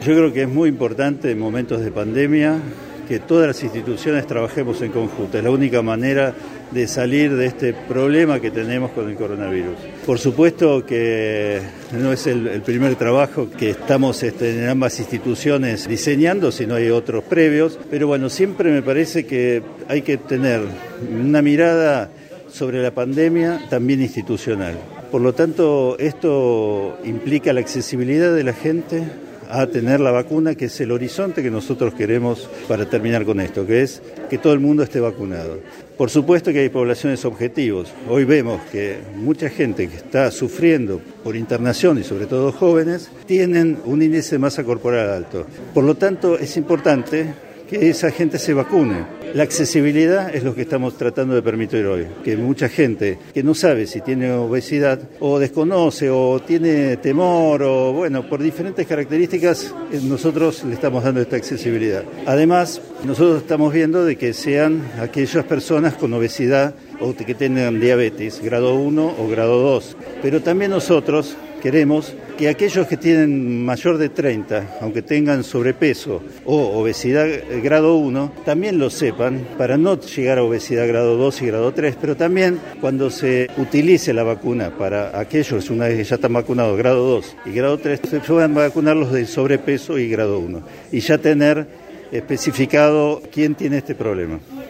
Yo creo que es muy importante en momentos de pandemia que todas las instituciones trabajemos en conjunto. Es la única manera de salir de este problema que tenemos con el coronavirus. Por supuesto que no es el primer trabajo que estamos en ambas instituciones diseñando, sino hay otros previos, pero bueno, siempre me parece que hay que tener una mirada sobre la pandemia también institucional. Por lo tanto, esto implica la accesibilidad de la gente a tener la vacuna, que es el horizonte que nosotros queremos para terminar con esto, que es que todo el mundo esté vacunado. Por supuesto que hay poblaciones objetivos. Hoy vemos que mucha gente que está sufriendo por internación y sobre todo jóvenes, tienen un índice de masa corporal alto. Por lo tanto, es importante que esa gente se vacune. La accesibilidad es lo que estamos tratando de permitir hoy, que mucha gente que no sabe si tiene obesidad o desconoce o tiene temor o bueno, por diferentes características nosotros le estamos dando esta accesibilidad. Además, nosotros estamos viendo de que sean aquellas personas con obesidad o que tengan diabetes, grado 1 o grado 2, pero también nosotros queremos que aquellos que tienen mayor de 30, aunque tengan sobrepeso o obesidad grado 1, también lo sepan para no llegar a obesidad grado 2 y grado 3, pero también cuando se utilice la vacuna para aquellos, una vez que ya están vacunados grado 2 y grado 3, se puedan vacunar los de sobrepeso y grado 1 y ya tener especificado quién tiene este problema.